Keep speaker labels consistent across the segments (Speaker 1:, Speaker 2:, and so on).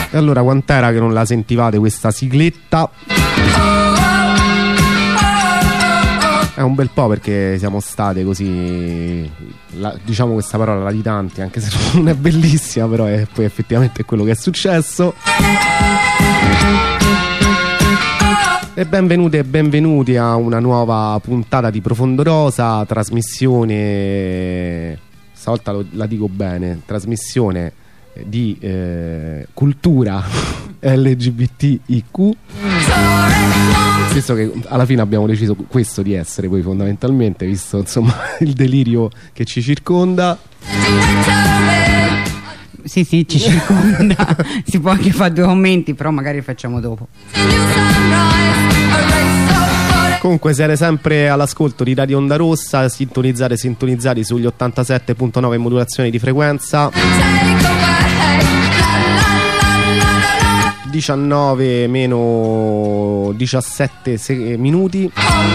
Speaker 1: E allora quant'era che non la sentivate questa sigletta? È un bel po' perché siamo state così, diciamo questa parola latitanti, anche se non è bellissima, però poi effettivamente è quello che è successo. E benvenute e benvenuti a una nuova puntata di Profondo Rosa, trasmissione, stavolta la dico bene, trasmissione di cultura LGBTIQ, visto che alla fine abbiamo deciso questo di essere poi fondamentalmente, visto insomma il delirio che ci circonda.
Speaker 2: Sì, ci circonda. Si può anche fare due commenti, però magari li facciamo dopo.
Speaker 1: Comunque siete sempre all'ascolto di Radio Onda Rossa, sintonizzati sugli 87.9 modulazioni di frequenza, 19 meno 17 minuti.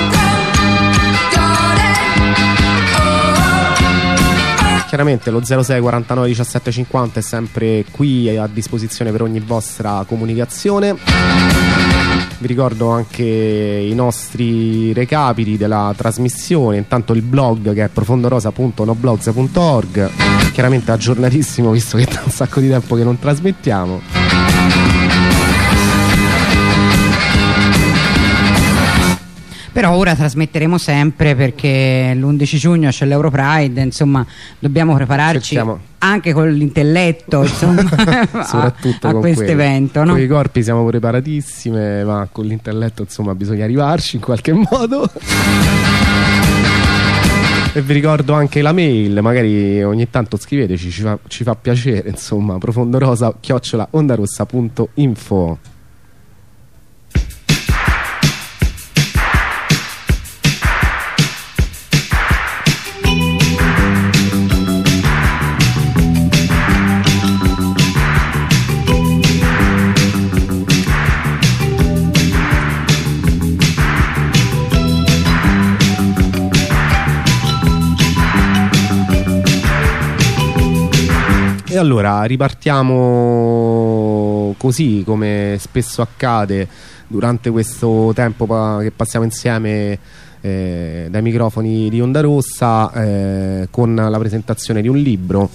Speaker 1: Chiaramente lo 06 49 17 50 è sempre qui a disposizione per ogni vostra comunicazione. Vi ricordo anche i nostri recapiti della trasmissione, intanto il blog che è profondorosa.noblogs.org, chiaramente aggiornatissimo visto che da un sacco di tempo che non trasmettiamo.
Speaker 2: Però ora trasmetteremo sempre perché l'11 giugno c'è l'Europride, insomma dobbiamo prepararci anche con l'intelletto, insomma,
Speaker 1: soprattutto
Speaker 2: a questo evento, no?
Speaker 1: Con i corpi siamo preparatissime, ma con l'intelletto insomma bisogna arrivarci in qualche modo. E vi ricordo anche la mail, magari ogni tanto scriveteci, ci fa piacere, insomma, profondorosa@ondarossa.info. E allora ripartiamo così come spesso accade durante questo tempo che passiamo insieme dai microfoni di Onda Rossa, con la presentazione di un libro.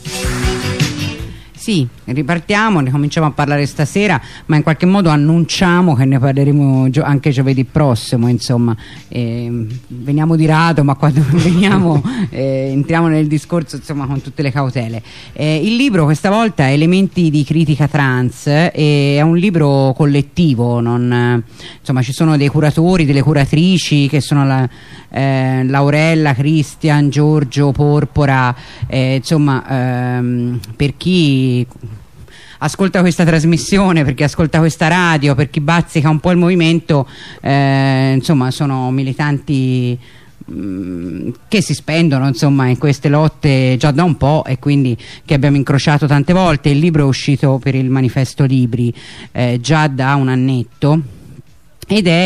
Speaker 2: Sì, ripartiamo, ne cominciamo a parlare stasera, ma in qualche modo annunciamo che ne parleremo anche giovedì prossimo, insomma. Veniamo di rado, ma quando veniamo entriamo nel discorso, insomma, con tutte le cautele. Il libro questa volta è Elementi di critica trans, è un libro collettivo, insomma ci sono dei curatori, delle curatrici che sono Laurella, Cristian, Giorgio, Porpora, insomma, per chi ascolta questa trasmissione, per chi ascolta questa radio, per chi bazzica un po' il movimento, insomma sono militanti che si spendono insomma in queste lotte già da un po', e quindi che abbiamo incrociato tante volte. Il libro è uscito per il Manifesto Libri già da un annetto ed è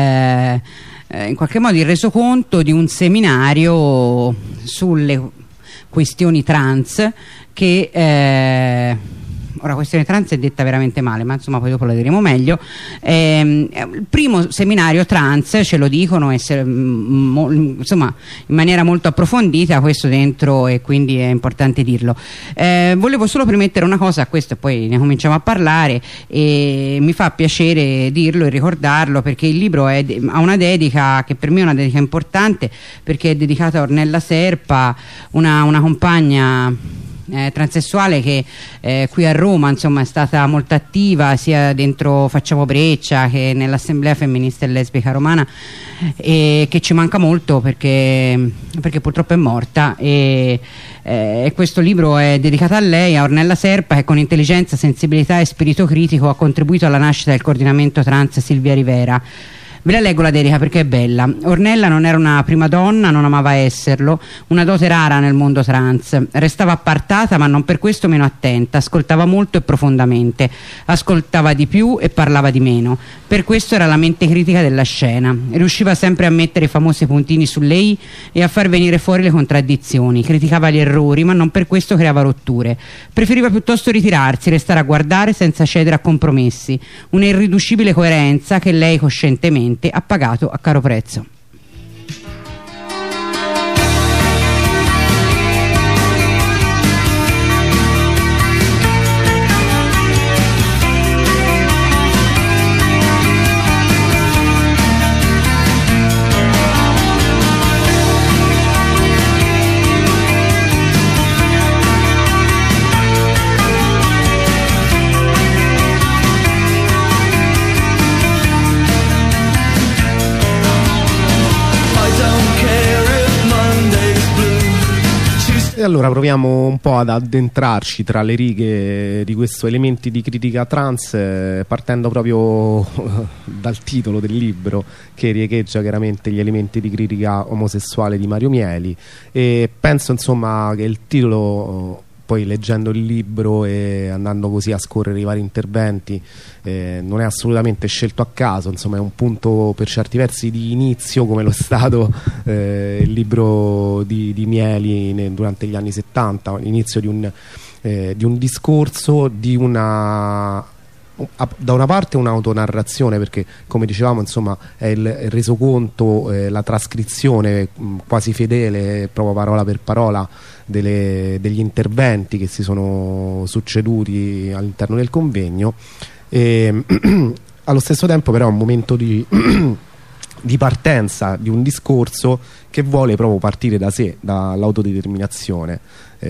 Speaker 2: in qualche modo il resoconto di un seminario sulle questioni trans che ora questione trans è detta veramente male, ma insomma poi dopo la diremo meglio. Il primo seminario trans, ce lo dicono, insomma in maniera molto approfondita questo dentro, e quindi è importante dirlo. Volevo solo premettere una cosa a questo e poi ne cominciamo a parlare, e mi fa piacere dirlo e ricordarlo perché il libro ha una dedica che per me è una dedica importante, perché è dedicata a Ornella Serpa, una compagna transessuale che qui a Roma insomma è stata molto attiva sia dentro Facciamo Breccia che nell'Assemblea Femminista e Lesbica Romana, e che ci manca molto perché purtroppo è morta, e questo libro è dedicato a lei, a Ornella Serpa, che con intelligenza, sensibilità e spirito critico ha contribuito alla nascita del coordinamento trans Silvia Rivera. Ve la leggo la dedica perché è bella. Ornella non era una prima donna, non amava esserlo, una dote rara nel mondo trans. Restava appartata ma non per questo meno attenta, ascoltava molto e profondamente, ascoltava di più e parlava di meno. Per questo era la mente critica della scena. Riusciva sempre a mettere i famosi puntini su lei e a far venire fuori le contraddizioni. Criticava gli errori ma non per questo creava rotture. Preferiva piuttosto ritirarsi, restare a guardare senza cedere a compromessi. Una irriducibile coerenza che lei coscientemente ha pagato a caro prezzo.
Speaker 1: E allora proviamo un po' ad addentrarci tra le righe di questo Elementi di critica trans, partendo proprio dal titolo del libro, che riecheggia chiaramente gli elementi di critica omosessuale di Mario Mieli, e penso insomma che il titolo, poi leggendo il libro e andando così a scorrere i vari interventi, non è assolutamente scelto a caso, insomma è un punto per certi versi di inizio, come lo è stato il libro di Mieli durante gli anni 70, l'inizio di un discorso, di una... da una parte un'autonarrazione, perché come dicevamo insomma è il resoconto, la trascrizione quasi fedele, proprio parola per parola, degli interventi che si sono succeduti all'interno del convegno, e allo stesso tempo però è un momento di partenza di un discorso che vuole proprio partire da sé, dall'autodeterminazione,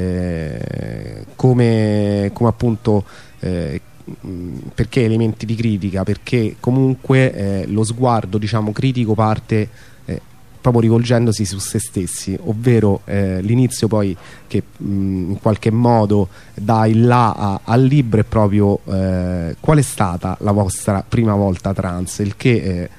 Speaker 1: come appunto perché elementi di critica? Perché comunque lo sguardo, diciamo, critico parte proprio rivolgendosi su se stessi, ovvero l'inizio poi che in qualche modo dà il là al libro è proprio qual è stata la vostra prima volta trans, il che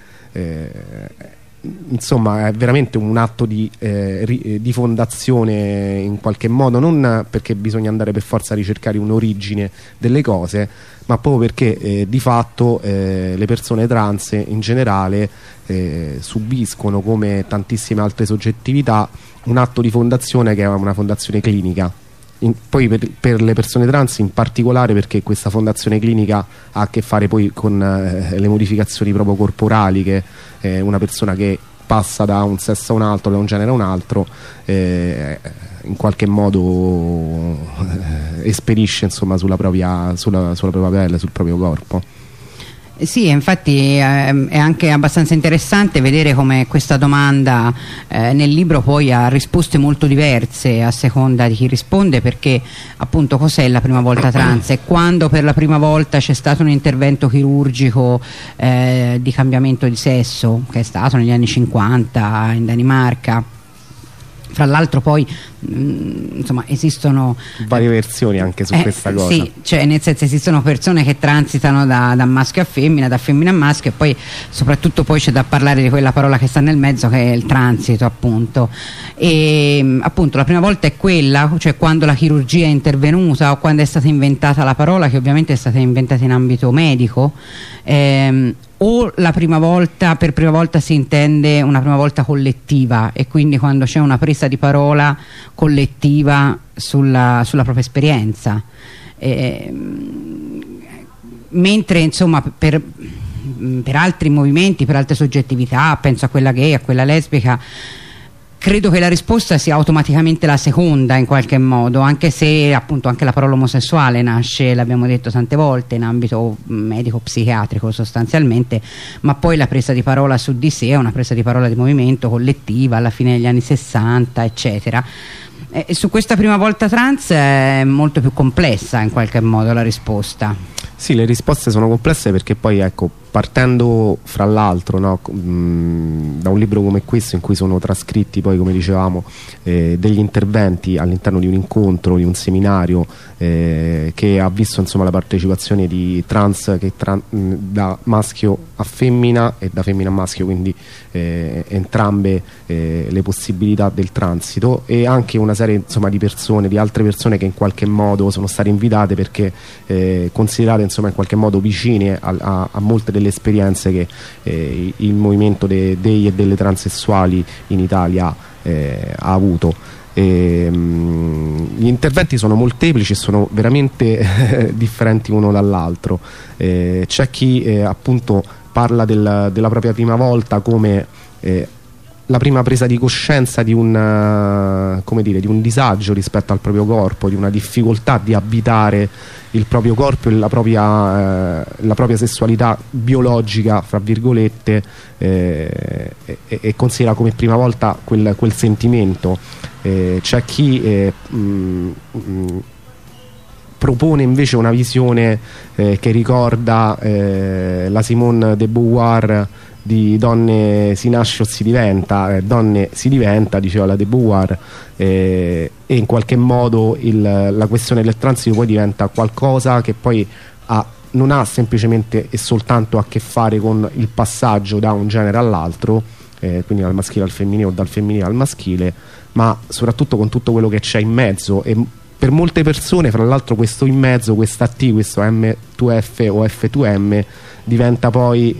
Speaker 1: insomma è veramente un atto di fondazione in qualche modo, non perché bisogna andare per forza a ricercare un'origine delle cose, ma proprio perché di fatto le persone trans in generale subiscono, come tantissime altre soggettività, un atto di fondazione che è una fondazione clinica. Poi per le persone trans in particolare, perché questa fondazione clinica ha a che fare poi con le modificazioni proprio corporali che una persona che passa da un sesso a un altro, da un genere a un altro, in qualche modo esperisce insomma sulla propria pelle, sul proprio corpo.
Speaker 2: Sì, infatti è anche abbastanza interessante vedere come questa domanda nel libro poi ha risposte molto diverse a seconda di chi risponde, perché appunto cos'è la prima volta trans? E quando per la prima volta c'è stato un intervento chirurgico di cambiamento di sesso, che è stato negli anni 50 in Danimarca. Fra l'altro poi insomma esistono
Speaker 1: varie versioni anche su questa cosa.
Speaker 2: Sì, cioè nel senso esistono persone che transitano da maschio a femmina, da femmina a maschio, e poi soprattutto poi c'è da parlare di quella parola che sta nel mezzo, che è il transito, appunto. E appunto la prima volta è quella, cioè quando la chirurgia è intervenuta o quando è stata inventata la parola, che ovviamente è stata inventata in ambito medico, o la prima volta, per prima volta si intende una prima volta collettiva, e quindi quando c'è una presa di parola collettiva sulla propria esperienza, mentre insomma per altri movimenti, per altre soggettività, penso a quella gay, a quella lesbica, credo che la risposta sia automaticamente la seconda in qualche modo, anche se appunto anche la parola omosessuale nasce, l'abbiamo detto tante volte, in ambito medico-psichiatrico sostanzialmente, ma poi la presa di parola su di sé è una presa di parola di movimento collettiva alla fine degli anni 60 eccetera. E su questa prima volta trans è molto più complessa in qualche modo la risposta.
Speaker 1: Sì, le risposte sono complesse perché poi ecco, partendo fra l'altro, no, da un libro come questo in cui sono trascritti poi, come dicevamo, degli interventi all'interno di un incontro, di un seminario che ha visto insomma la partecipazione di trans da maschio a femmina e da femmina a maschio, quindi entrambe le possibilità del transito, e anche una serie insomma di persone, di altre persone che in qualche modo sono state invitate perché considerate insomma in qualche modo vicine a molte delle esperienze che il movimento dei e delle transessuali in Italia ha avuto. Gli interventi sono molteplici e sono veramente differenti uno dall'altro. C'è chi appunto parla della propria prima volta come la prima presa di coscienza di come dire, di un disagio rispetto al proprio corpo, di una difficoltà di abitare il proprio corpo e la propria sessualità biologica, fra virgolette, e considera come prima volta quel sentimento. C'è chi propone invece una visione che ricorda la Simone de Beauvoir di donne si nasce o si diventa, donne si diventa, diceva la de Beauvoir, e in qualche modo la questione del transito poi diventa qualcosa che poi non ha semplicemente e soltanto a che fare con il passaggio da un genere all'altro, quindi dal maschile al femminile o dal femminile al maschile, ma soprattutto con tutto quello che c'è in mezzo. E per molte persone, fra l'altro, questo in mezzo, questa T, questo M2F o F2M diventa poi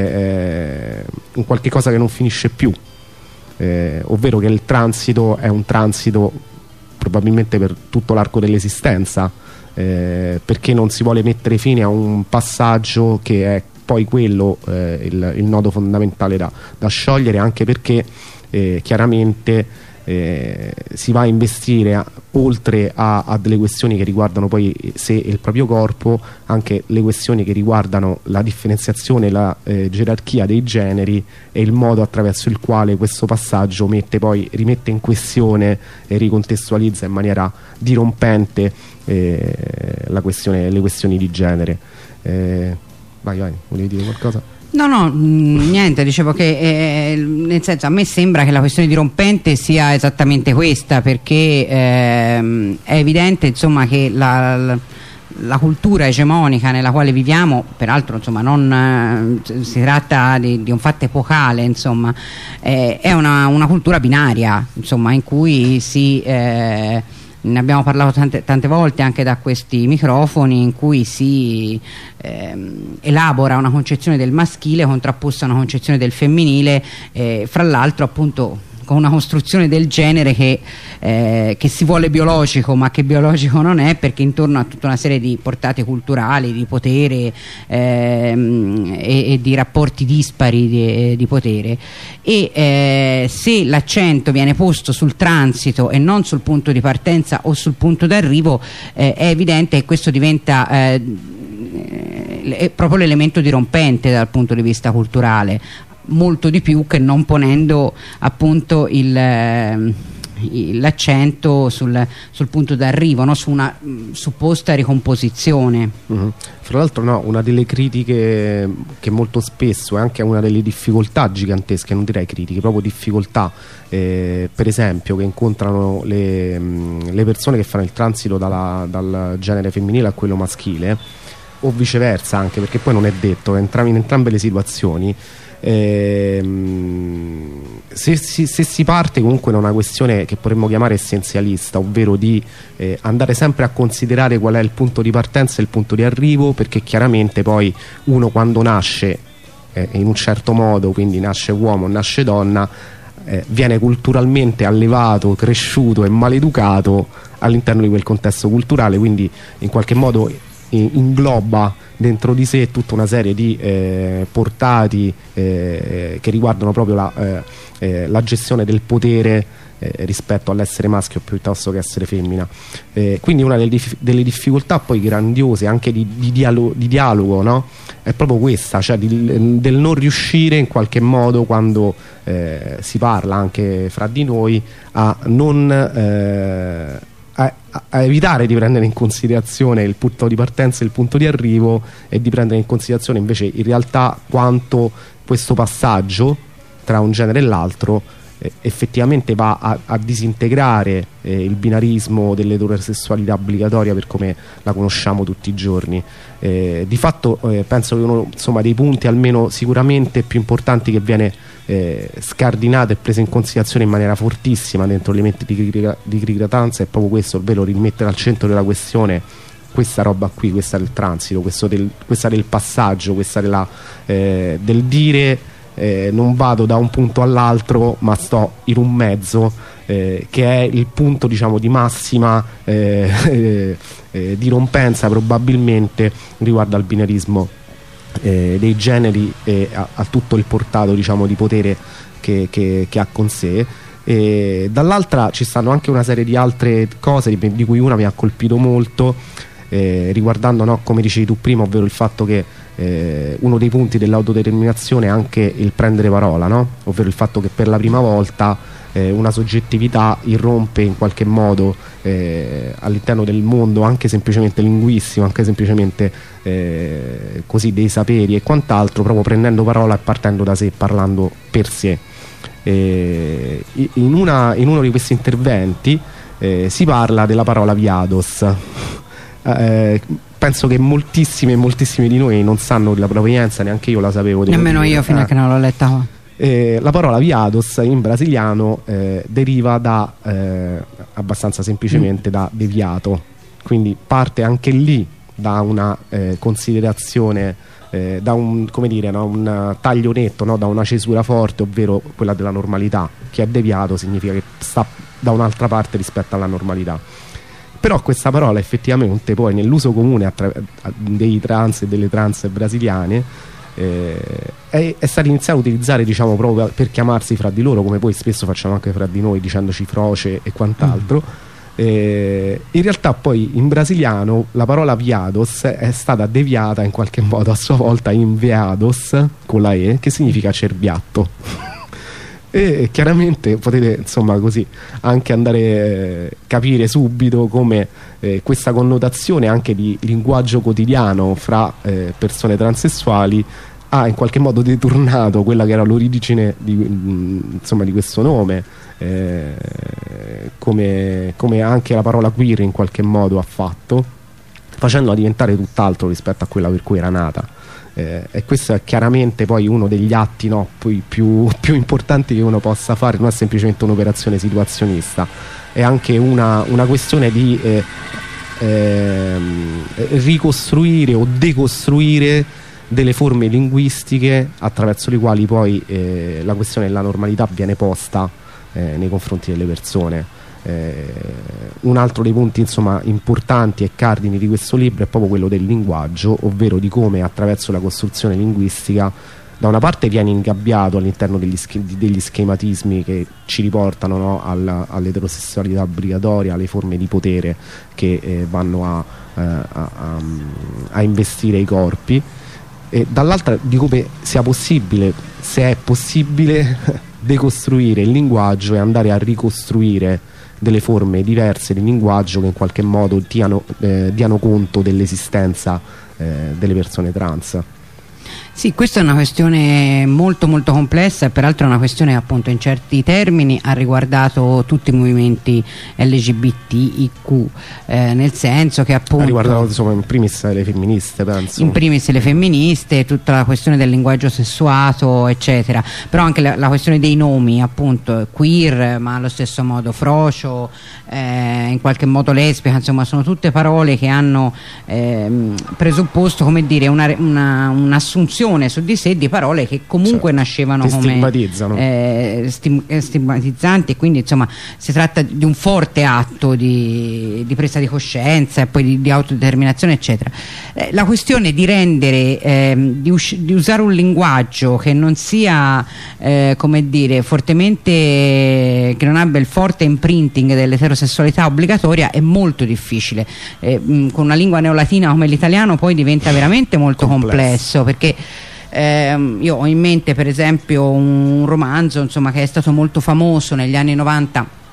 Speaker 1: un qualche cosa che non finisce più, ovvero che il transito è un transito probabilmente per tutto l'arco dell'esistenza, perché non si vuole mettere fine a un passaggio che è poi quello il nodo fondamentale da sciogliere, anche perché chiaramente si va a investire oltre a delle questioni che riguardano poi sé e il proprio corpo, anche le questioni che riguardano la differenziazione, la gerarchia dei generi e il modo attraverso il quale questo passaggio rimette in questione e ricontestualizza in maniera dirompente le questioni di genere. Vai, volevi dire qualcosa?
Speaker 2: No, niente, dicevo che nel senso, a me sembra che la questione dirompente sia esattamente questa, perché è evidente insomma che la cultura egemonica nella quale viviamo, peraltro insomma non si tratta di un fatto epocale, insomma, è una cultura binaria, insomma, in cui ne abbiamo parlato tante volte anche da questi microfoni, in cui si elabora una concezione del maschile contrapposta a una concezione del femminile, fra l'altro appunto con una costruzione del genere che si vuole biologico ma che biologico non è, perché intorno a tutta una serie di portate culturali, di potere e di rapporti dispari di potere, e se l'accento viene posto sul transito e non sul punto di partenza o sul punto d'arrivo, è evidente che questo diventa è proprio l'elemento dirompente dal punto di vista culturale, molto di più che non ponendo appunto l'accento sul punto d'arrivo, no? Su una supposta ricomposizione.
Speaker 1: Fra l'altro, no, una delle critiche che molto spesso è anche una delle difficoltà gigantesche, non direi critiche, proprio difficoltà, per esempio, che incontrano le persone che fanno il transito dal genere femminile a quello maschile, o viceversa, anche perché poi non è detto, in entrambe le situazioni. Se si parte comunque da una questione che potremmo chiamare essenzialista, ovvero di andare sempre a considerare qual è il punto di partenza e il punto di arrivo, perché chiaramente poi uno quando nasce in un certo modo, quindi nasce uomo, nasce donna, viene culturalmente allevato, cresciuto e maleducato all'interno di quel contesto culturale, quindi in qualche modo ingloba dentro di sé tutta una serie di portati che riguardano proprio la gestione del potere rispetto all'essere maschio piuttosto che essere femmina. Quindi una delle difficoltà poi grandiose anche di dialogo, no? È proprio questa, cioè del non riuscire in qualche modo, quando si parla anche fra di noi, a a evitare di prendere in considerazione il punto di partenza e il punto di arrivo, e di prendere in considerazione invece in realtà quanto questo passaggio tra un genere e l'altro effettivamente va a disintegrare il binarismo dell'eterosessualità obbligatoria per come la conosciamo tutti i giorni. Di fatto penso che uno, insomma, dei punti almeno sicuramente più importanti che viene scardinato e preso in considerazione in maniera fortissima dentro elementi di cricatanza è proprio questo, ovvero rimettere al centro della questione questa roba qui, questa del transito, questa del passaggio, questa del dire non vado da un punto all'altro ma sto in un mezzo, che è il punto, diciamo, di massima dirompenza probabilmente riguardo al binarismo dei generi e a tutto il portato, diciamo, di potere che ha con sé. E dall'altra ci stanno anche una serie di altre cose di cui una mi ha colpito molto, riguardando, no, come dicevi tu prima, ovvero il fatto che uno dei punti dell'autodeterminazione è anche il prendere parola, no? Ovvero il fatto che per la prima volta una soggettività irrompe in qualche modo all'interno del mondo anche semplicemente linguistico, anche semplicemente così dei saperi e quant'altro, proprio prendendo parola e partendo da sé, parlando per sé. In uno di questi interventi si parla della parola viados. Penso che moltissimi di noi non sanno la provenienza, neanche io la sapevo.
Speaker 2: Nemmeno io fino a che non l'ho letta.
Speaker 1: La parola viados in brasiliano deriva da abbastanza semplicemente da deviato, quindi parte anche lì da una considerazione, da un, come dire, no, un taglio netto, no, da una cesura forte, ovvero quella della normalità. Chi è deviato significa che sta da un'altra parte rispetto alla normalità. Però questa parola effettivamente poi nell'uso comune dei trans e delle trans brasiliane è stata iniziata a utilizzare, diciamo, proprio per chiamarsi fra di loro, come poi spesso facciamo anche fra di noi dicendoci froce e quant'altro. In realtà poi in brasiliano la parola viados è stata deviata in qualche modo a sua volta in veados con la E, che significa cerbiatto. E chiaramente potete, insomma, così anche andare capire subito come questa connotazione anche di linguaggio quotidiano fra persone transessuali ha in qualche modo deturnato quella che era l'origine di questo nome, come anche la parola queer in qualche modo ha fatto, facendola diventare tutt'altro rispetto a quella per cui era nata. E questo è chiaramente poi uno degli atti, no, poi più importanti che uno possa fare. Non è semplicemente un'operazione situazionista, è anche una questione di ricostruire o decostruire delle forme linguistiche attraverso le quali poi la questione della normalità viene posta nei confronti delle persone. Un altro dei punti, insomma, importanti e cardini di questo libro è proprio quello del linguaggio, ovvero di come attraverso la costruzione linguistica da una parte viene ingabbiato all'interno degli schematismi che ci riportano, no, all'eterosessualità obbligatoria, alle forme di potere che vanno a investire i corpi, e dall'altra di come sia possibile, se è possibile, decostruire il linguaggio e andare a ricostruire delle forme diverse di linguaggio che in qualche modo diano conto dell'esistenza delle persone trans.
Speaker 2: Sì, questa è una questione molto molto complessa e peraltro è una questione che appunto in certi termini ha riguardato tutti i movimenti LGBTIQ, nel senso che appunto ha
Speaker 1: riguardato, insomma, in primis le femministe, penso.
Speaker 2: In primis le femministe, tutta la questione del linguaggio sessuato eccetera, però anche la questione dei nomi, appunto queer, ma allo stesso modo frocio, in qualche modo lesbica, insomma sono tutte parole che hanno presupposto, come dire, un'assunzione su di sé di parole che comunque nascevano come stigmatizzanti, e quindi insomma si tratta di un forte atto di presa di coscienza e poi di autodeterminazione eccetera. La questione di rendere di usare un linguaggio che non sia come dire fortemente, che non abbia il forte imprinting dell'eterosessualità obbligatoria è molto difficile. Con una lingua neolatina come l'italiano poi diventa veramente molto complesso, perché io ho in mente per esempio un romanzo, insomma, che è stato molto famoso negli anni 90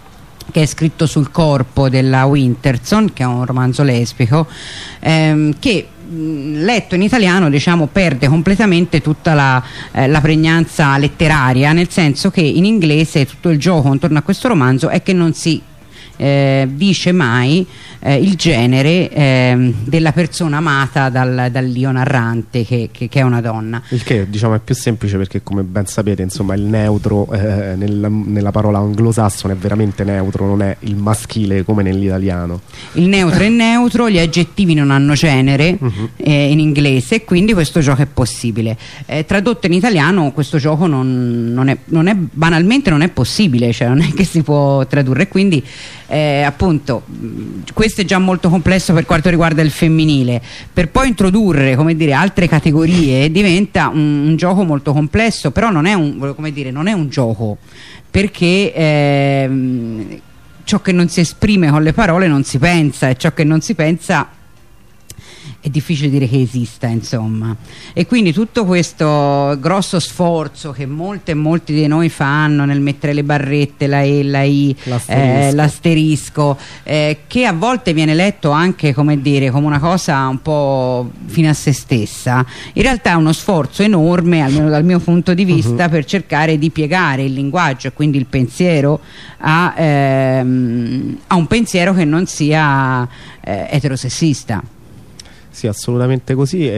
Speaker 2: che è scritto sul corpo della Winterson, che è un romanzo lesbico, che letto in italiano, diciamo, perde completamente tutta la pregnanza letteraria, nel senso che in inglese tutto il gioco intorno a questo romanzo è che non si dice mai il genere della persona amata dall'io narrante, che è una donna.
Speaker 1: Il che, diciamo, è più semplice perché, come ben sapete, insomma, il neutro nella parola anglosassone è veramente neutro, non è il maschile come nell'italiano. Il neutro è neutro,
Speaker 2: gli aggettivi non hanno genere in inglese, e quindi questo gioco è possibile. Tradotto in italiano questo gioco banalmente non è possibile, cioè non è che si può tradurre, quindi appunto questo è già molto complesso per quanto riguarda il femminile. Per poi introdurre, come dire, altre categorie diventa un gioco molto complesso, però non è un gioco, perché ciò che non si esprime con le parole non si pensa, e ciò che non si pensa è difficile dire che esista, insomma. E quindi tutto questo grosso sforzo che molti di noi fanno nel mettere le barrette, la E, la I, l'asterisco, che a volte viene letto anche, come dire, come una cosa un po' fine a se stessa, in realtà è uno sforzo enorme, almeno dal mio punto di vista, per cercare di piegare il linguaggio e quindi il pensiero a un pensiero che non sia eterosessista.
Speaker 1: Sì, assolutamente così.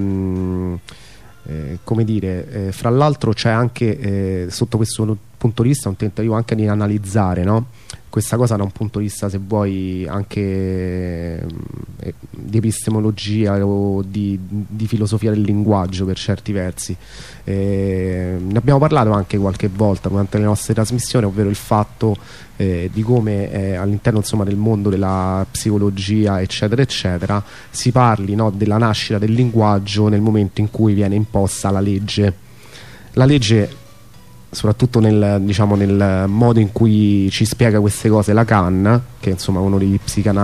Speaker 1: Come dire, fra l'altro c'è anche sotto questo punto di vista un tentativo anche di analizzare, no? Questa cosa da un punto di vista, se vuoi, anche di epistemologia o di filosofia del linguaggio, per certi versi. Ne abbiamo parlato anche qualche volta durante le nostre trasmissioni, ovvero il fatto di come all'interno, insomma, del mondo della psicologia, eccetera eccetera, si parli, no, della nascita del linguaggio nel momento in cui viene imposta la legge. La legge, soprattutto nel modo in cui ci spiega queste cose Lacan, che insomma è uno degli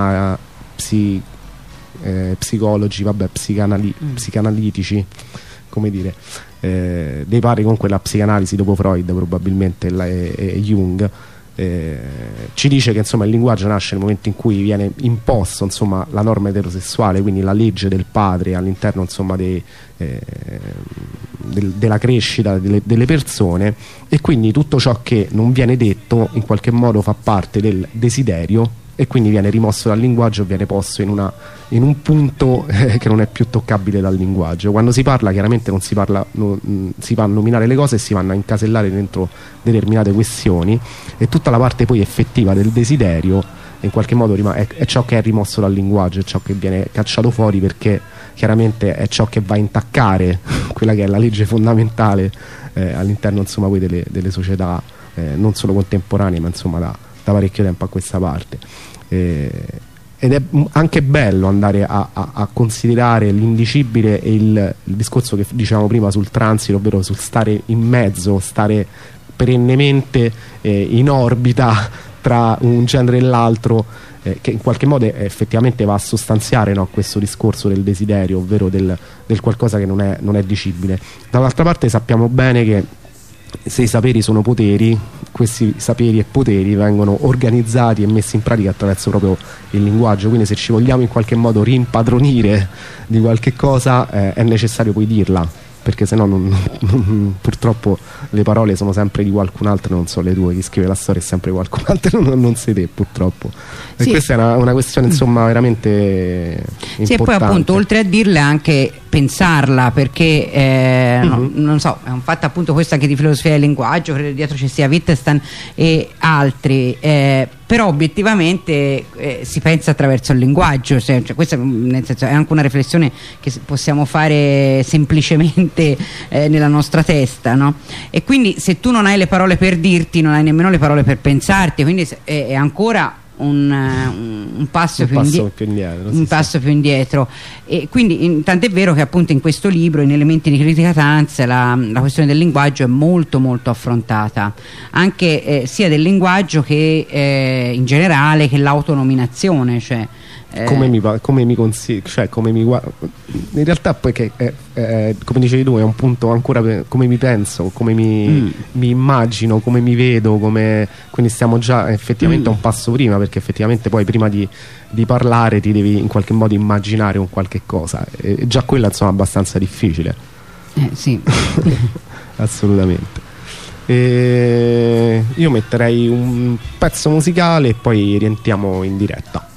Speaker 1: psicologi, psicanalitici, come dire, dei pari comunque la psicanalisi dopo Freud probabilmente e Jung, ci dice che, insomma, il linguaggio nasce nel momento in cui viene imposto, insomma, la norma eterosessuale, quindi la legge del padre all'interno, insomma, della crescita delle persone, e quindi tutto ciò che non viene detto in qualche modo fa parte del desiderio, e quindi viene rimosso dal linguaggio e viene posto in un punto che non è più toccabile dal linguaggio. Quando si parla, chiaramente non si parla, si va a nominare le cose e si vanno a incasellare dentro determinate questioni, e tutta la parte poi effettiva del desiderio in qualche modo è ciò che è rimosso dal linguaggio, è ciò che viene cacciato fuori, perché chiaramente è ciò che va a intaccare quella che è la legge fondamentale all'interno, insomma, poi delle società non solo contemporanee, ma insomma da parecchio tempo a questa parte. Ed è anche bello andare a considerare l'indicibile e il discorso che dicevamo prima sul transito, ovvero sul stare in mezzo, stare perennemente in orbita tra un genere e l'altro, che in qualche modo effettivamente va a sostanziare, no, questo discorso del desiderio, ovvero del qualcosa che non è dicibile. Dall'altra parte sappiamo bene che se i saperi sono poteri, questi saperi e poteri vengono organizzati e messi in pratica attraverso proprio il linguaggio, quindi se ci vogliamo in qualche modo rimpadronire di qualche cosa è necessario poi dirla, perché sennò purtroppo le parole sono sempre di qualcun altro, non so le tue, chi scrive la storia è sempre qualcun altro, non sei te, purtroppo. Sì. E questa è una questione, insomma, veramente importante.
Speaker 2: Sì, e poi appunto, oltre a dirle, anche pensarla, perché non so, è un fatto appunto questo anche di filosofia del linguaggio, credo dietro ci sia Wittgenstein e altri, però obiettivamente si pensa attraverso il linguaggio, cioè, questa, nel senso, è anche una riflessione che possiamo fare semplicemente nella nostra testa, no? E quindi se tu non hai le parole per dirti, non hai nemmeno le parole per pensarti, quindi è ancora un passo più indietro. E quindi tant'è vero che appunto in questo libro, in Elementi di critica trans, la questione del linguaggio è molto molto affrontata, anche sia del linguaggio che in generale, che l'autonominazione, cioè
Speaker 1: come mi consigli, cioè come mi in realtà poi che come dicevi tu è un punto ancora come mi penso, come mi immagino, come mi vedo, quindi stiamo già effettivamente a un passo prima, perché effettivamente poi prima di parlare ti devi in qualche modo immaginare un qualche cosa, e già quella insomma è abbastanza difficile.
Speaker 2: Sì.
Speaker 1: Assolutamente. Io metterei un pezzo musicale e poi rientriamo in diretta.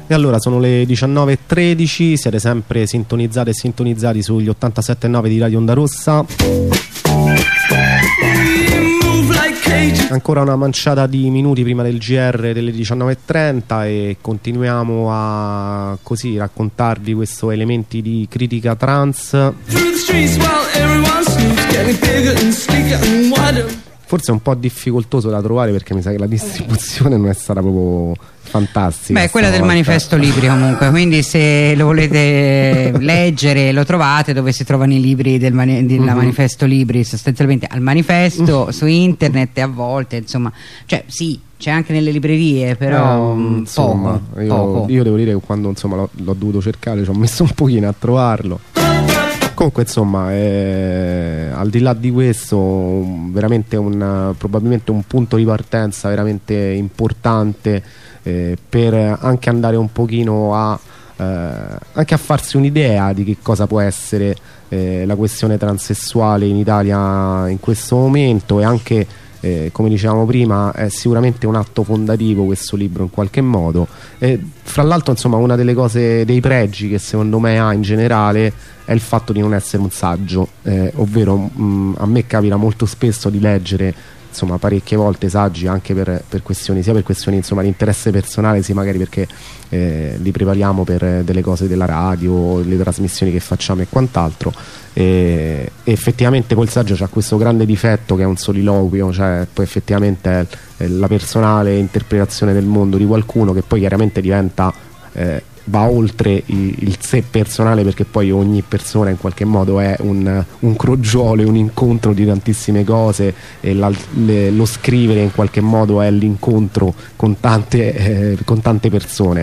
Speaker 1: E allora sono le 19:13, siete sempre sintonizzate e sintonizzati sugli 87.9 di Radio Onda Rossa. Ancora una manciata di minuti prima del GR delle 19:30 e continuiamo a così raccontarvi questo elementi di critica trans. Forse è un po' difficoltoso da trovare perché mi sa che la distribuzione non è stata proprio fantastica.
Speaker 2: Beh, quella del Manifesto Libri comunque, quindi se lo volete leggere lo trovate dove si trovano i libri del Manifesto Libri, sostanzialmente al manifesto su internet e a volte, insomma, cioè sì, c'è anche nelle librerie, però
Speaker 1: insomma,
Speaker 2: poco.
Speaker 1: Io devo dire che quando insomma l'ho dovuto cercare ci ho messo un pochino a trovarlo. Comunque insomma al di là di questo veramente probabilmente un punto di partenza veramente importante per anche andare un pochino anche a farsi un'idea di che cosa può essere la questione transessuale in Italia in questo momento, e anche come dicevamo prima è sicuramente un atto fondativo questo libro in qualche modo. Fra l'altro insomma una delle cose, dei pregi che secondo me ha in generale è il fatto di non essere un saggio, ovvero a me capita molto spesso di leggere insomma parecchie volte saggi anche per questioni, sia per questioni insomma di interesse personale, sia magari perché li prepariamo per delle cose della radio, le trasmissioni che facciamo e quant'altro. E effettivamente poi il saggio ha questo grande difetto che è un soliloquio, cioè poi effettivamente è la personale interpretazione del mondo di qualcuno che poi chiaramente diventa va oltre il sé personale, perché poi ogni persona in qualche modo è un crogiolo, un incontro di tantissime cose, e lo scrivere in qualche modo è l'incontro con tante persone,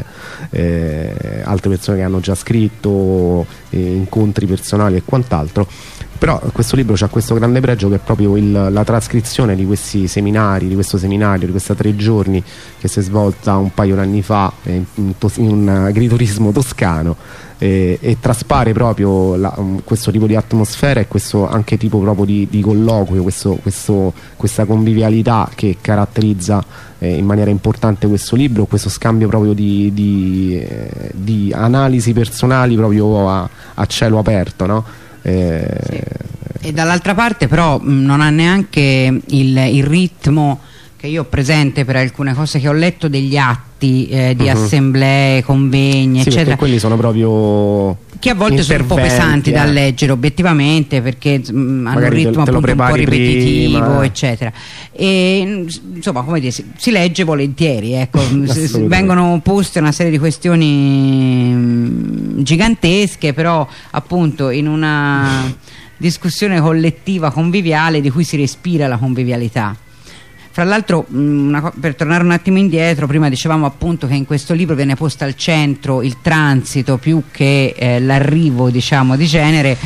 Speaker 1: altre persone che hanno già scritto, incontri personali e quant'altro. Però questo libro ha questo grande pregio che è proprio la trascrizione di questi seminari, di questo seminario, di questi 3 giorni che si è svolta un paio d'anni fa in un agriturismo toscano, e traspare proprio questo tipo di atmosfera e questo anche tipo proprio di colloquio, questa convivialità che caratterizza in maniera importante questo libro, questo scambio proprio di analisi personali proprio a cielo aperto, no?
Speaker 2: Sì. E dall'altra parte però non ha neanche il ritmo che io ho presente per alcune cose che ho letto degli atti di assemblee, convegni,
Speaker 1: sì,
Speaker 2: eccetera,
Speaker 1: quelli sono proprio
Speaker 2: che a volte sono un po' pesanti da leggere obiettivamente, perché hanno un ritmo appunto un po' ripetitivo prima, eccetera, e insomma come dire, si legge volentieri, ecco. Vengono poste una serie di questioni gigantesche, però appunto in una discussione collettiva conviviale di cui si respira la convivialità. Fra l'altro, per tornare un attimo indietro, prima dicevamo appunto che in questo libro viene posto al centro il transito più che l'arrivo, diciamo, di genere,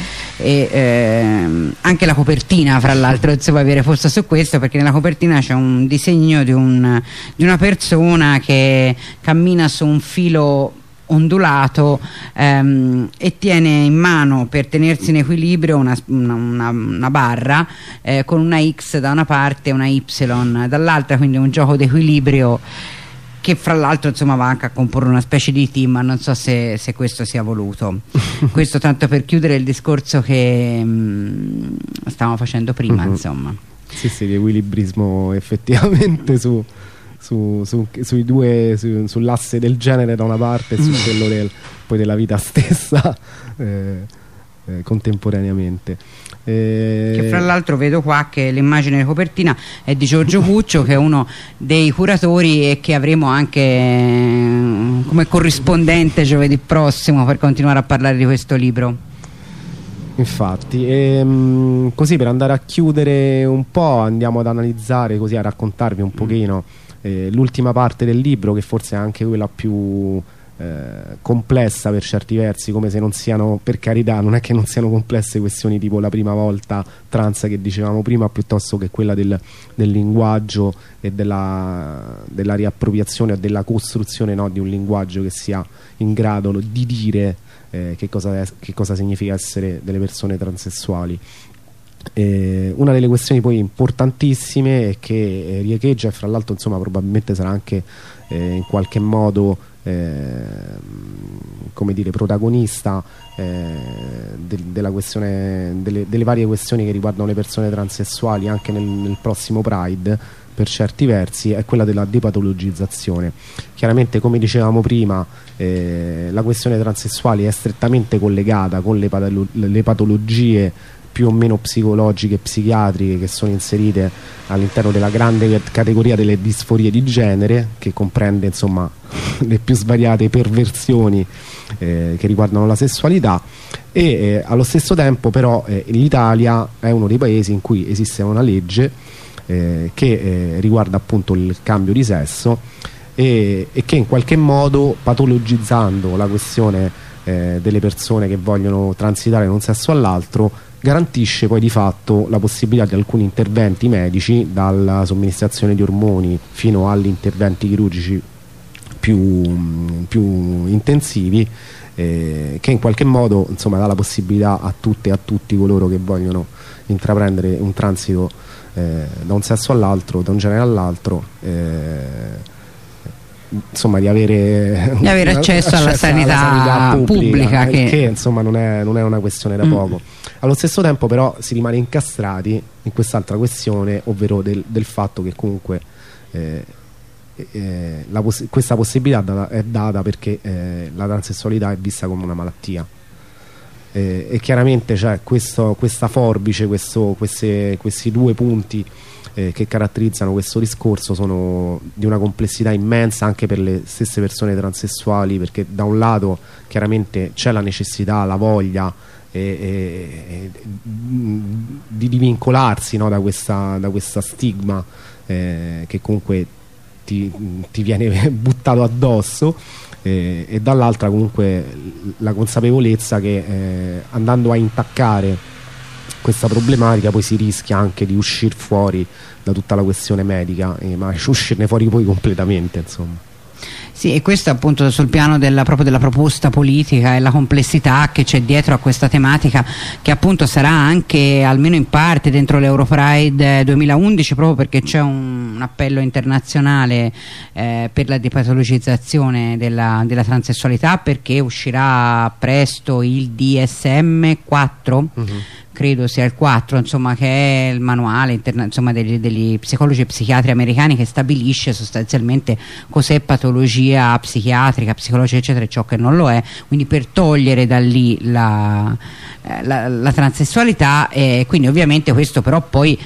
Speaker 2: e anche la copertina, fra l'altro, insomma, viene posta su questo, perché nella copertina c'è un disegno di una persona che cammina su un filo ondulato e tiene in mano, per tenersi in equilibrio, una barra con una X da una parte e una Y dall'altra, quindi un gioco d'equilibrio che fra l'altro insomma va anche a comporre una specie di team, ma non so se questo sia voluto. Questo tanto per chiudere il discorso che stavamo facendo prima, insomma.
Speaker 1: Sì, di equilibrismo effettivamente sui due, sull'asse del genere da una parte e su quello poi della vita stessa contemporaneamente.
Speaker 2: Che fra l'altro vedo qua che l'immagine di copertina è di Giorgio Cuccio, che è uno dei curatori e che avremo anche come corrispondente giovedì prossimo per continuare a parlare di questo libro.
Speaker 1: Infatti, così per andare a chiudere un po', andiamo ad analizzare, così a raccontarvi un pochino l'ultima parte del libro, che forse è anche quella più complessa per certi versi, come se non siano, per carità, non è che non siano complesse questioni tipo la prima volta trans che dicevamo prima, piuttosto che quella del linguaggio e della riappropriazione o della costruzione, no, di un linguaggio che sia in grado di dire che cosa significa essere delle persone transessuali. Una delle questioni poi importantissime e che riecheggia, e fra l'altro insomma probabilmente sarà anche in qualche modo come dire, protagonista della questione, delle varie questioni che riguardano le persone transessuali anche nel prossimo Pride, per certi versi, è quella della depatologizzazione. Chiaramente, come dicevamo prima, la questione transessuali è strettamente collegata con le patologie più o meno psicologiche e psichiatriche che sono inserite all'interno della grande categoria delle disforie di genere, che comprende insomma le più svariate perversioni che riguardano la sessualità, e allo stesso tempo però l'Italia è uno dei paesi in cui esiste una legge che riguarda appunto il cambio di sesso e che in qualche modo, patologizzando la questione delle persone che vogliono transitare da un sesso all'altro, garantisce poi di fatto la possibilità di alcuni interventi medici, dalla somministrazione di ormoni fino agli interventi chirurgici più intensivi, che in qualche modo insomma dà la possibilità a tutte e a tutti coloro che vogliono intraprendere un transito da un sesso all'altro, da un genere all'altro, insomma di avere
Speaker 2: accesso alla sanità pubblica
Speaker 1: che insomma non è una questione da poco. Allo stesso tempo però si rimane incastrati in quest'altra questione, ovvero del fatto che comunque questa possibilità è data perché la transessualità è vista come una malattia, e chiaramente c'è questa forbice, questi due punti che caratterizzano questo discorso sono di una complessità immensa anche per le stesse persone transessuali, perché da un lato chiaramente c'è la necessità, la voglia di vincolarsi, no, da questa stigma che comunque ti viene buttato addosso, e dall'altra comunque la consapevolezza che andando a intaccare questa problematica poi si rischia anche di uscire fuori da tutta la questione medica, ma uscirne fuori poi completamente, insomma.
Speaker 2: Sì, e questo appunto sul piano proprio della proposta politica e la complessità che c'è dietro a questa tematica, che appunto sarà anche almeno in parte dentro l'Europride 2011, proprio perché c'è un appello internazionale per la depatologizzazione della transessualità, perché uscirà presto il DSM 4, credo sia il 4, insomma, che è il manuale insomma, degli psicologi e psichiatri americani, che stabilisce sostanzialmente cos'è patologia psichiatrica, psicologica eccetera, e ciò che non lo è, quindi per togliere da lì la transessualità. E quindi ovviamente questo però poi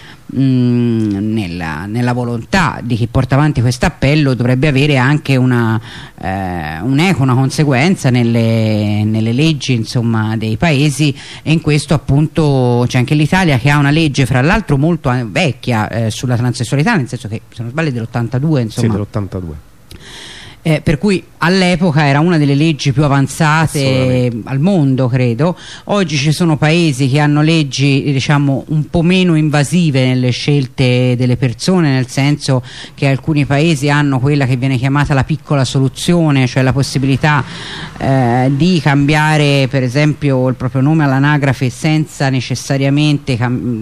Speaker 2: nella volontà di chi porta avanti questo appello dovrebbe avere anche una conseguenza nelle leggi, insomma, dei paesi, e in questo appunto c'è anche l'Italia, che ha una legge fra l'altro molto vecchia sulla transessualità, nel senso che, se non sbaglio, è dell'82, insomma.
Speaker 1: Sì, dell'82.
Speaker 2: Per cui all'epoca era una delle leggi più avanzate al mondo, credo. Oggi ci sono paesi che hanno leggi, diciamo, un po' meno invasive nelle scelte delle persone, nel senso che alcuni paesi hanno quella che viene chiamata la piccola soluzione, cioè la possibilità di cambiare per esempio il proprio nome all'anagrafe senza necessariamente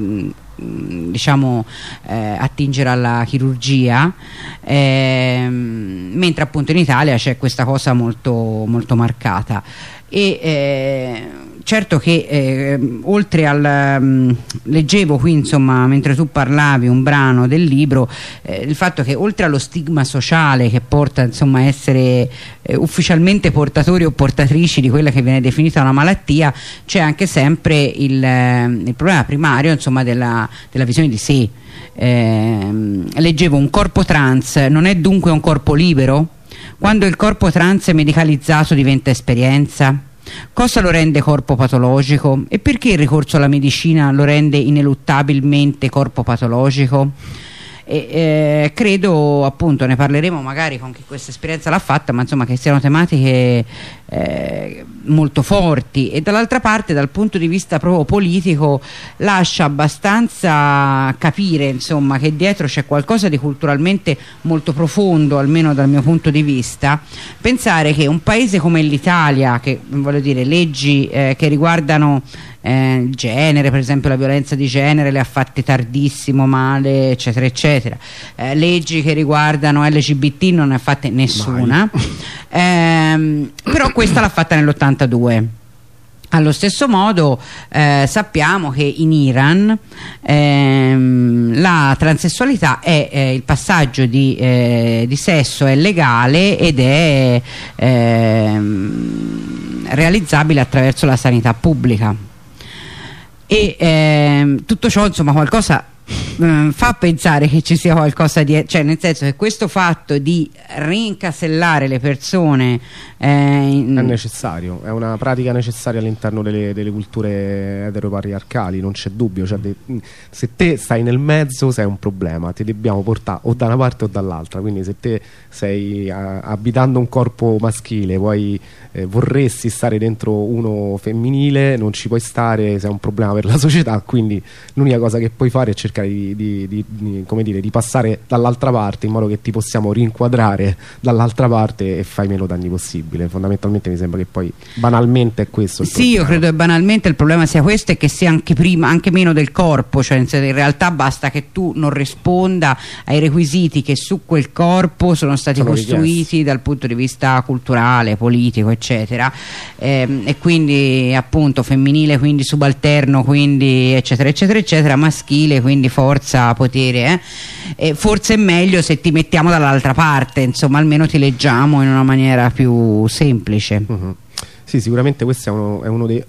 Speaker 2: attingere alla chirurgia, mentre appunto in Italia c'è questa cosa molto, molto marcata. E certo che oltre al leggevo qui, insomma, mentre tu parlavi, un brano del libro, il fatto che oltre allo stigma sociale che porta, insomma, a essere ufficialmente portatori o portatrici di quella che viene definita una malattia, c'è anche sempre il problema primario, insomma, della visione di sé. Leggevo: un corpo trans non è dunque un corpo libero? Quando il corpo trans è medicalizzato diventa esperienza? Cosa lo rende corpo patologico? E perché il ricorso alla medicina lo rende ineluttabilmente corpo patologico? Credo, appunto, ne parleremo magari con chi questa esperienza l'ha fatta, ma insomma che siano tematiche molto forti, e dall'altra parte dal punto di vista proprio politico lascia abbastanza capire, insomma, che dietro c'è qualcosa di culturalmente molto profondo, almeno dal mio punto di vista. Pensare che un paese come l'Italia, che voglio dire leggi che riguardano il genere, per esempio la violenza di genere le ha fatte tardissimo, male, eccetera eccetera. Leggi che riguardano LGBT non ne ha fatte nessuna. Però questa l'ha fatta nell'82. Allo stesso modo sappiamo che in Iran la transessualità è il passaggio di sesso è legale ed è realizzabile attraverso la sanità pubblica, e tutto ciò insomma qualcosa fa pensare che ci sia qualcosa di, cioè nel senso che questo fatto di rincasellare le persone
Speaker 1: è necessario, è una pratica necessaria all'interno delle culture eteropatriarcali, non c'è dubbio, cioè se te stai nel mezzo sei un problema, ti dobbiamo portare o da una parte o dall'altra, quindi se te sei abitando un corpo maschile poi vorresti stare dentro uno femminile, non ci puoi stare, sei un problema per la società, quindi l'unica cosa che puoi fare è cercare come dire, di passare dall'altra parte in modo che ti possiamo rinquadrare dall'altra parte e fai meno danni possibile. Fondamentalmente mi sembra che poi banalmente è questo il problema.
Speaker 2: Io credo che banalmente il problema sia questo e che sia anche prima, anche meno del corpo, cioè in realtà basta che tu non risponda ai requisiti che su quel corpo sono stati costruiti richiesti dal punto di vista culturale, politico eccetera, e quindi appunto femminile, quindi subalterno, quindi eccetera eccetera eccetera, maschile, quindi forza, potere, forse è meglio se ti mettiamo dall'altra parte, insomma almeno ti leggiamo in una maniera più semplice.
Speaker 1: Sì, sicuramente questo è uno dei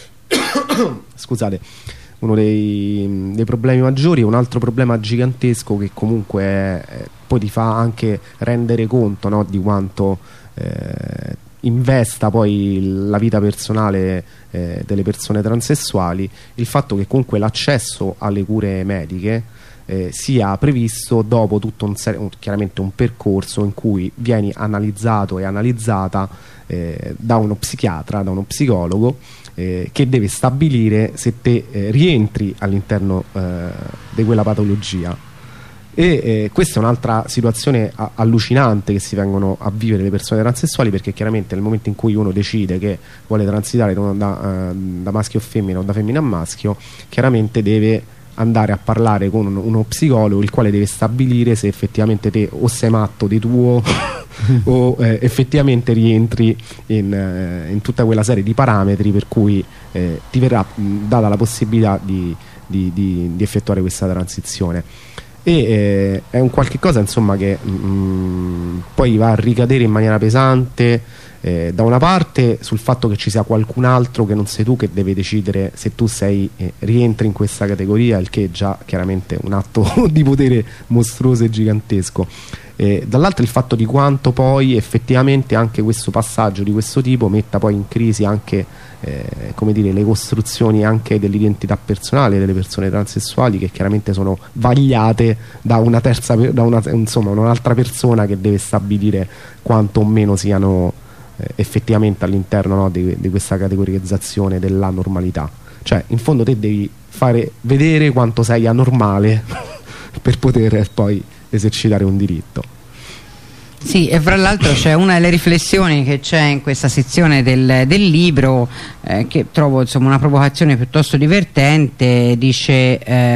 Speaker 1: scusate, uno dei problemi maggiori. Un altro problema gigantesco che comunque poi ti fa anche rendere conto, no, di quanto investa poi la vita personale delle persone transessuali, il fatto che comunque l'accesso alle cure mediche sia previsto dopo tutto chiaramente un percorso in cui vieni analizzato e analizzata da uno psichiatra, da uno psicologo che deve stabilire se te rientri all'interno di quella patologia. E questa è un'altra situazione allucinante che si vengono a vivere le persone transessuali, perché chiaramente nel momento in cui uno decide che vuole transitare da maschio a femmina o da femmina a maschio, chiaramente deve andare a parlare con uno psicologo, il quale deve stabilire se effettivamente te o sei matto di tuo o effettivamente rientri in tutta quella serie di parametri per cui ti verrà data la possibilità di effettuare questa transizione. E è un qualche cosa insomma che poi va a ricadere in maniera pesante da una parte sul fatto che ci sia qualcun altro che non sei tu che deve decidere se tu rientri in questa categoria, il che è già chiaramente un atto di potere mostruoso e gigantesco. Dall'altro il fatto di quanto poi effettivamente anche questo passaggio di questo tipo metta poi in crisi anche come dire, le costruzioni anche dell'identità personale delle persone transessuali, che chiaramente sono vagliate da una terza, insomma un'altra persona che deve stabilire quanto o meno siano effettivamente all'interno, no, di questa categorizzazione della normalità. Cioè in fondo te devi fare vedere quanto sei anormale per poter poi esercitare un diritto.
Speaker 2: Sì, e fra l'altro c'è una delle riflessioni che c'è in questa sezione del libro che trovo insomma una provocazione piuttosto divertente. Dice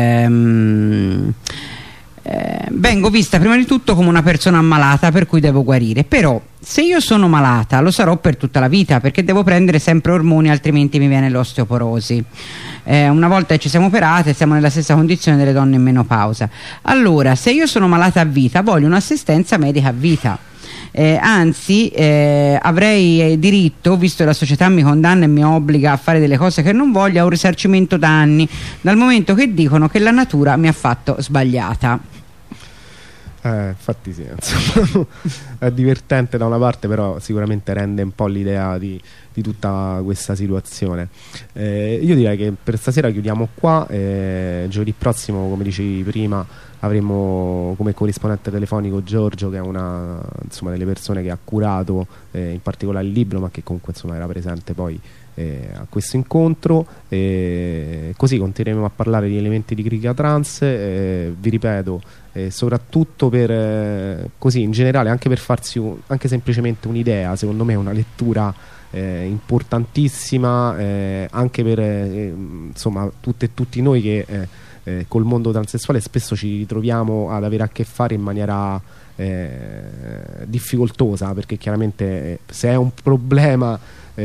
Speaker 2: vengo vista prima di tutto come una persona ammalata per cui devo guarire, però se io sono malata lo sarò per tutta la vita perché devo prendere sempre ormoni, altrimenti mi viene l'osteoporosi. Una volta che ci siamo operate siamo nella stessa condizione delle donne in menopausa. Allora se io sono malata a vita voglio un'assistenza medica a vita, anzi avrei diritto, visto che la società mi condanna e mi obbliga a fare delle cose che non voglio, a un risarcimento danni dal momento che dicono che la natura mi ha fatto sbagliata.
Speaker 1: Infatti sì, insomma, è divertente da una parte, però sicuramente rende un po' l'idea di tutta questa situazione. Io direi che per stasera chiudiamo qua. Giovedì prossimo, come dicevi prima, avremo come corrispondente telefonico Giorgio, che è una insomma delle persone che ha curato in particolare il libro, ma che comunque insomma era presente poi a questo incontro, così continueremo a parlare di elementi di critica trans, vi ripeto, soprattutto per così in generale, anche per farsi anche semplicemente un'idea. Secondo me è una lettura importantissima, anche per insomma tutte e tutti noi che col mondo transessuale spesso ci ritroviamo ad avere a che fare in maniera difficoltosa, perché chiaramente se è un problema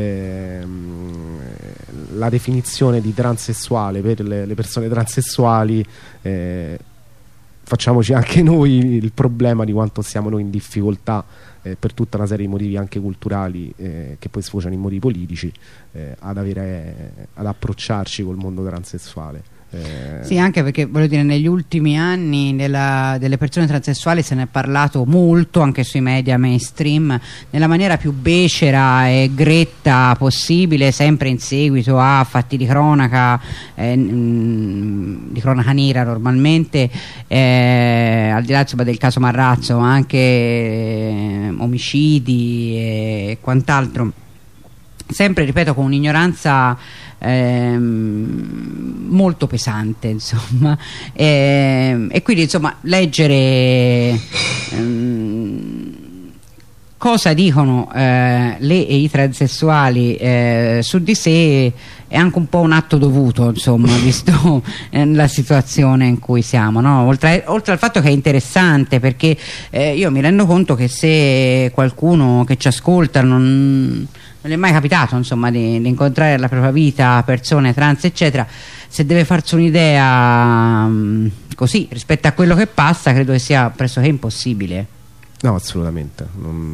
Speaker 1: la definizione di transessuale per le persone transessuali, facciamoci anche noi il problema di quanto siamo noi in difficoltà per tutta una serie di motivi anche culturali, che poi sfociano in motivi politici, ad approcciarci col mondo transessuale.
Speaker 2: Sì, anche perché voglio dire, negli ultimi anni delle persone transessuali se ne è parlato molto anche sui media mainstream nella maniera più becera e gretta possibile, sempre in seguito a fatti di cronaca nera normalmente, al di là insomma del caso Marrazzo, anche omicidi e quant'altro, sempre ripeto con un'ignoranza molto pesante, insomma, e quindi insomma leggere cosa dicono le e i transessuali su di sé è anche un po' un atto dovuto, insomma, visto la situazione in cui siamo, no? Oltre al fatto che è interessante, perché io mi rendo conto che se qualcuno che ci ascolta non è mai capitato, insomma, di incontrare nella propria vita persone trans eccetera, se deve farsi un'idea così rispetto a quello che passa, credo che sia pressoché impossibile.
Speaker 1: No, assolutamente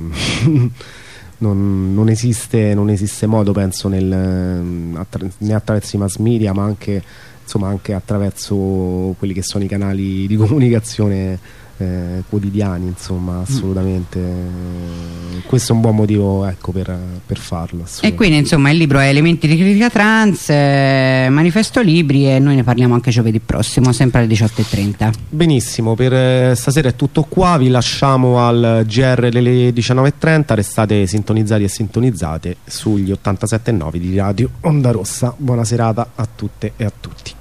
Speaker 1: non esiste modo, penso, né attraverso i mass media, ma anche, insomma, anche attraverso quelli che sono i canali di comunicazione quotidiani, insomma, assolutamente. Questo è un buon motivo, ecco, per farlo.
Speaker 2: E quindi insomma il libro è Elementi di critica trans, Manifesto Libri, e noi ne parliamo anche giovedì prossimo, sempre alle 18:30.
Speaker 1: Benissimo, per stasera è tutto qua, vi lasciamo al GR delle 19:30, restate sintonizzati e sintonizzate sugli 87.9 di Radio Onda Rossa. Buona serata a tutte e a tutti.